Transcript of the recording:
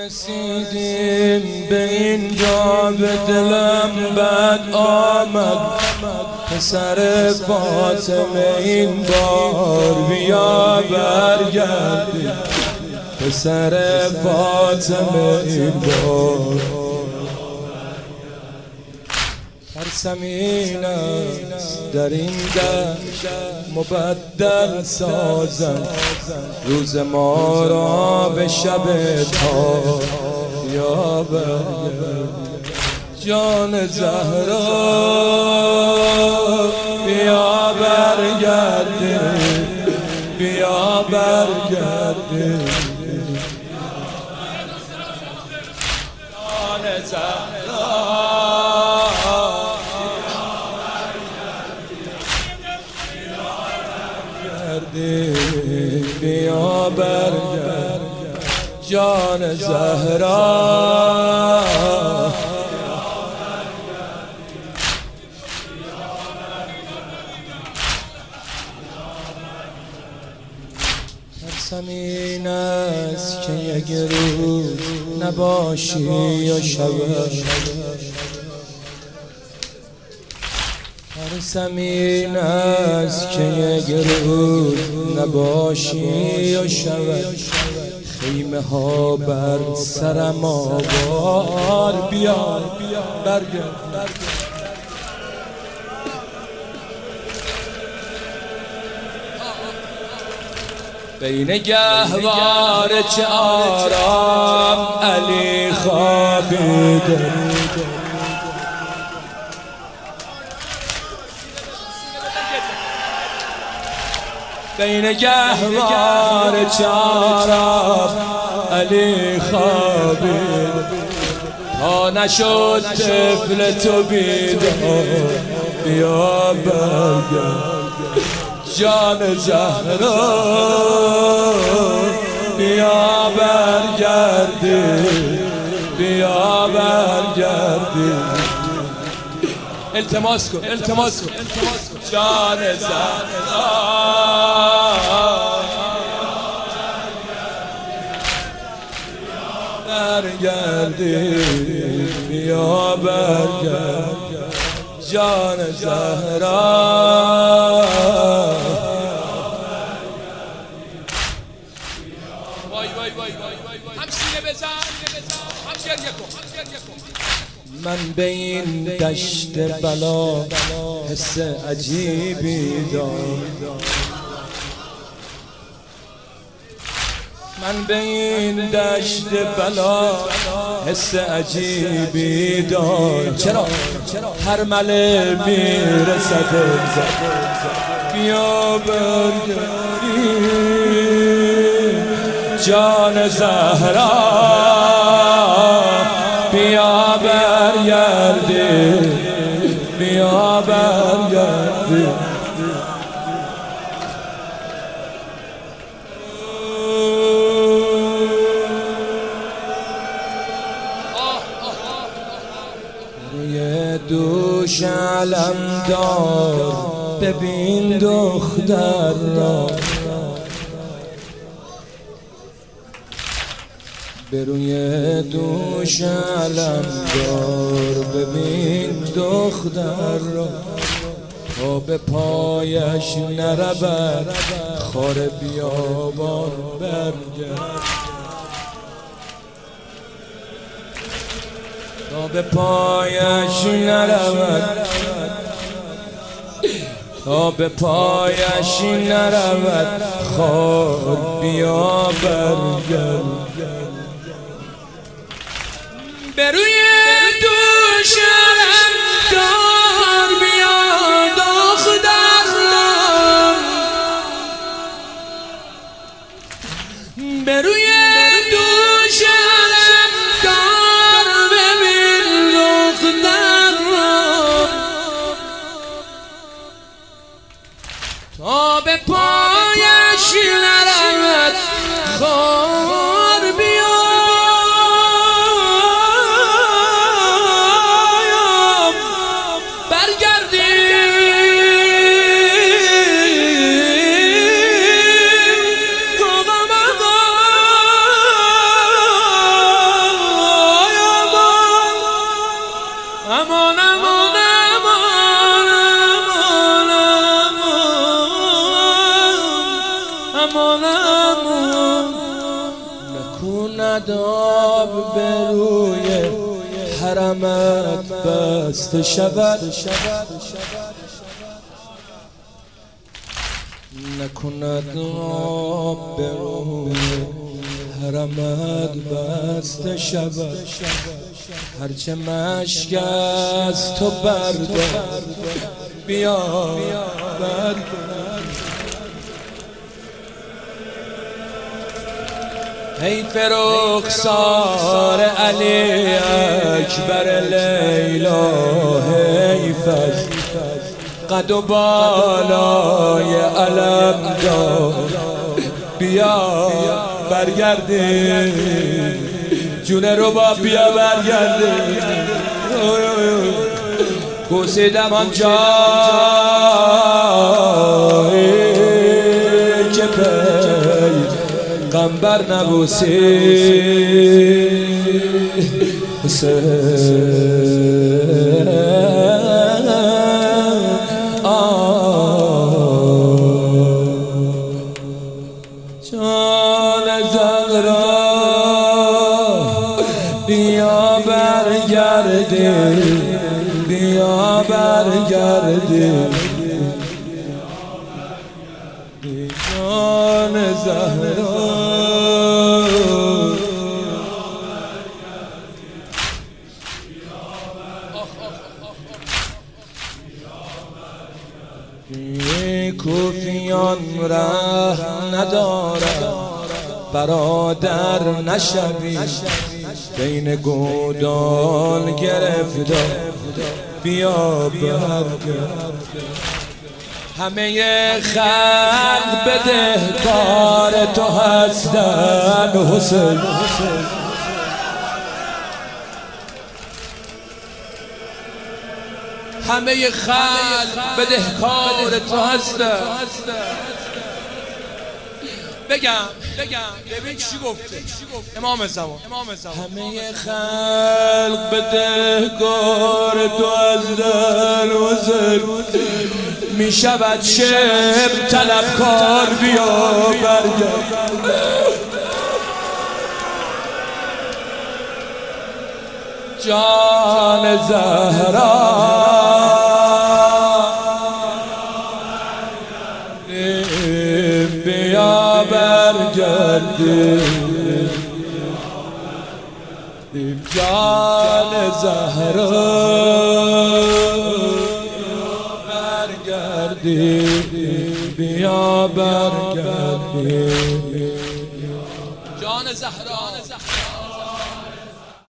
رسیدیم به اینجا به دلم بد آمد پسر فاطمه این بار بیا برگردیم پسر فاطمه این بار ترسمین است در این دشت مبدل سازم روز ما را به شب تار یا برگرد جان زهرا بیا برگرد بیا برگرد جان زهرا بیا برگرد جان زهرا ترسم این است که یک روز نباشی یا شود ترسم این است که یک روز نباشی یا شود خیمه ها بر سرم آوار بیا برگرد بین گهوار چه آرام علی خوابیده بین گهوار چاراب علی خوابید تا نشد طفل تو بیدار بیا برگرد جان زهرا بیا برگردی بیا برگردی التماس کن جان زهرا برگردی بیا برگرد جان زهرا همسینه بزن من به این دشت بلا حس عجیبی دارم من به این دشت بلا حس عجیبی دارم چرا هر مله میرسد بیا برگردی جان زهرا بیا برگردی بیا برگردی روی دوش علم دار ببین دختر را به روی دوش علم دار ببین دختر را تا به پایش نرود خار بیابان برگرد تا به پایش نرود تا به پایش نرود خار بیا برگرد به روی دوش علم دار بیا دختر را به روی دوش علم دار ببین دختر را تا به پایش نرود خار بیا نکند آب به روی حرمت بسته شود، نکند آب به روی حرمت بسته شود. هرچه مشک از تو بردار بیا بردار. حیف رخسار علی اکبر لیلا، حیف از قد و بالای علم دار بیا برگردی، جون رباب بیا برگردی. بوسیدم آن جایی که پیغمبر نبوسی جان زهرا بیا برگردی، بیا برگردی جان زهرا. کوفیان ره ندارد برادر نشوی، بین گودال گرفتار بیا برگرد. همه خلق بدهکار تو هستن حسین، همه خلق بدهکار تو هستن. بگم ببین چی گفته امام زمان، همه خلق بدهکار تو هستن حسین، می شود شب طلبکار بیا برگرد. جان زهرا بیا برگردی، جان زهرا برگردی، بیا برگردی جان زهرا.